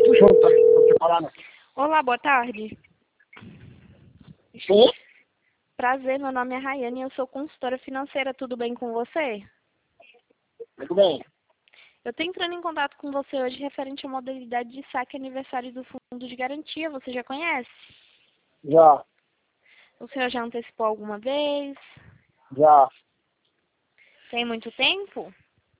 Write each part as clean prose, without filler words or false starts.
muito junto, tá? Não sei falar, não. Olá, boa tarde. Sim? Prazer, meu nome é Rayane e eu sou consultora financeira. Tudo bem com você? Tudo bem. Eu estou entrando em contato com você hoje referente à modalidade de saque aniversário do Fundo de Garantia. Você já conhece? Já. O senhor já antecipou alguma vez? Já. Tem muito tempo?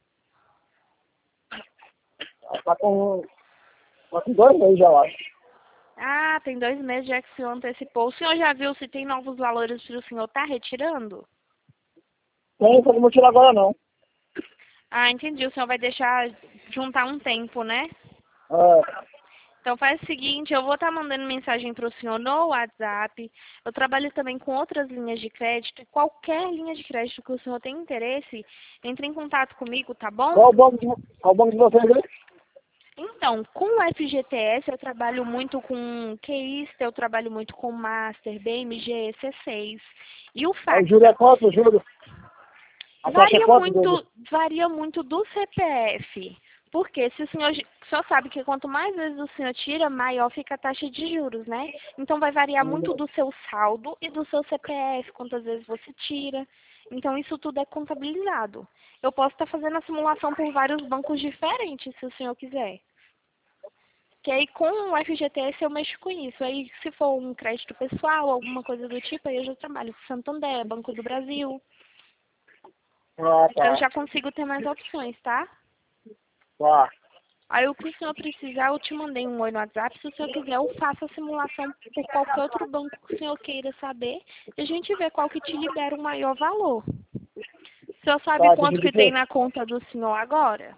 Tá com 2 meses já, eu acho. Ah, tem 2 meses já que o senhor antecipou. O senhor já viu se tem novos valores para o senhor estar retirando? Não vou tirar agora, não. Ah, entendi. O senhor vai deixar juntar um tempo, né? É, Então faz o seguinte, eu vou estar mandando mensagem para o senhor no WhatsApp. Eu trabalho também com outras linhas de crédito. Qualquer linha de crédito que o senhor tenha interesse, entre em contato comigo, tá bom? qual banco de vocês aí? Então, com o FGTS eu trabalho muito com QIsta, eu trabalho muito com Master, BMG, C6. E o Aí o FAC juro é quanto, o juro? A taxa é quanto, Júlio? varia muito do CPF. Porque se o senhor sabe que quanto mais vezes o senhor tira, maior fica a taxa de juros, né? Então vai variar muito do seu saldo e do seu CPF, quantas vezes você tira. Então isso tudo é contabilizado. Eu posso estar fazendo a simulação por vários bancos diferentes, se o senhor quiser. Que aí com o FGTS eu mexo com isso. Aí se for um crédito pessoal, alguma coisa do tipo, aí eu já trabalho com Santander, Banco do Brasil. Ah, Eu tá. já consigo ter mais opções, tá? Tá. Aí o que o senhor precisar, eu te mandei um oi no WhatsApp. Se o senhor quiser, eu faço a simulação por qualquer outro banco que o senhor queira saber. E a gente vê qual que te libera o maior valor. O senhor sabe Tá, quanto que tem na conta do senhor agora?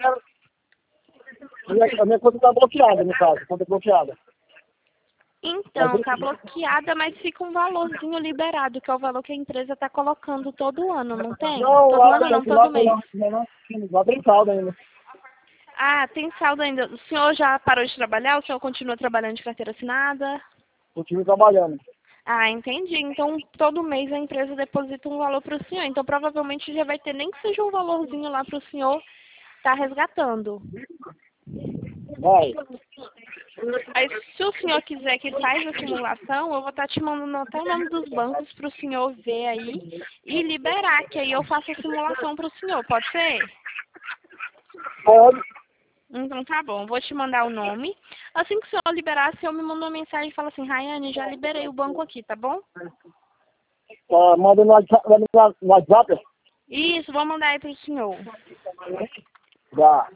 A minha conta tá bloqueada, no caso. Conta bloqueada. Então, tá bloqueada, mas fica um valorzinho liberado, que é o valor que a empresa está colocando todo ano, não tem? Não, Todo ano não, todo mês. lá tem saldo ainda. Ah, tem saldo ainda. O senhor já parou de trabalhar? O senhor continua trabalhando de carteira assinada? Continuo trabalhando. Ah, entendi. Então, todo mês a empresa deposita um valor para o senhor. Então, provavelmente já vai ter nem que seja um valorzinho lá para o senhor estar resgatando. Vai. Aí, se o senhor quiser que faz a simulação, eu vou estar te mandando até o nome dos bancos para o senhor ver aí e liberar, que aí eu faço a simulação para o senhor. Pode ser? Pode. Então tá bom, vou te mandar o nome. Assim que o senhor liberar, o senhor me manda uma mensagem e fala assim, Rayane, já liberei o banco aqui, tá bom? Manda no WhatsApp. Isso, vou mandar aí pro senhor. Já.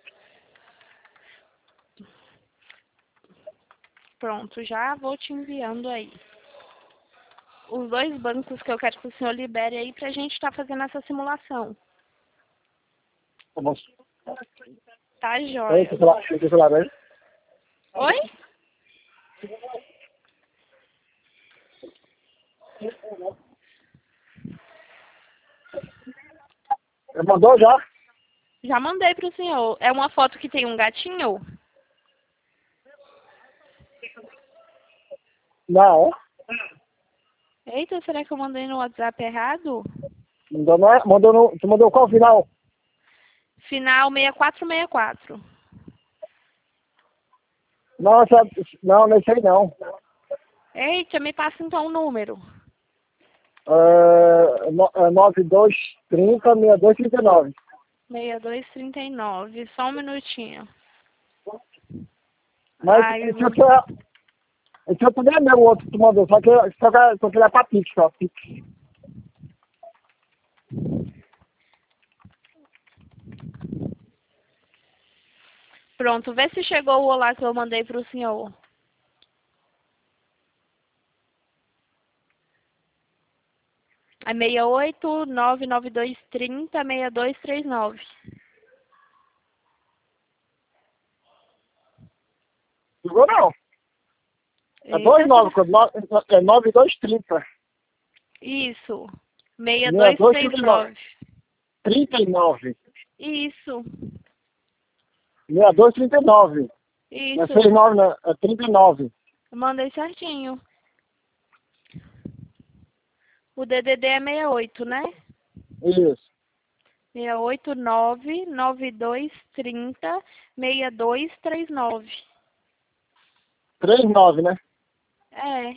Pronto, já vou te enviando aí. Os 2 bancos que eu quero que o senhor libere aí pra gente estar fazendo essa simulação. Tá bom. Tá, Aí, joia? tem celular aí? Oi? Mandou já? Já mandei pro senhor. É uma foto que tem um gatinho? Não. Eita, será que eu mandei no WhatsApp errado? Mandou, não é? Tu mandou qual final? Final 6464. Não, não é isso aí não. Eita, me passa então o número. 9230-6239. 6239. Só um minutinho. Mas Ai, esse outro nem é meu, o outro que tu mandou, só que ele é pra Pix, só. Pix. Pronto, vê se chegou o olá que eu mandei pro senhor. É 68-99230-6239. Chegou não. É Eita, 9230. isso. 6239. 6239. 39. Isso. 6239. Não é Isso. 69, não. É 39. Mandei certinho. O DDD é 68, né? Isso. 689-9230-6239. 39, né? É.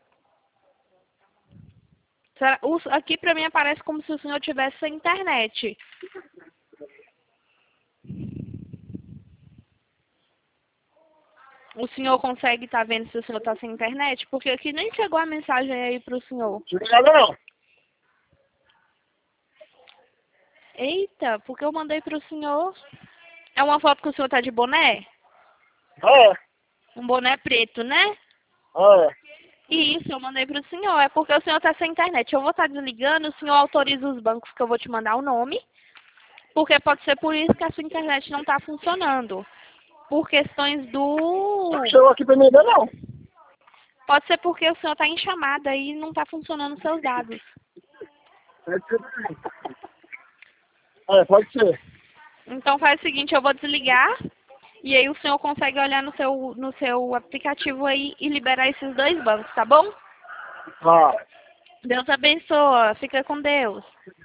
Aqui pra mim aparece como se o senhor tivesse sem internet. O senhor consegue estar vendo se o senhor está sem internet? Porque aqui nem chegou a mensagem aí pro senhor. Chegada não. Eita, porque eu mandei pro senhor. É uma foto que o senhor tá de boné? É, Um boné preto, né? é. Isso, eu mandei pro senhor. É porque o senhor tá sem internet. Eu vou estar desligando, o senhor autoriza os bancos que eu vou te mandar o nome. Porque pode ser por isso que a sua internet não tá funcionando. Por questões do... Não chegou aqui pra mim ainda não. Pode ser porque o senhor tá em chamada e não tá funcionando os seus dados. É, pode ser. Então faz o seguinte, eu vou desligar. E aí o senhor consegue olhar no seu aplicativo aí e liberar esses dois bancos, tá bom? Ah. Deus abençoe. Fica com Deus.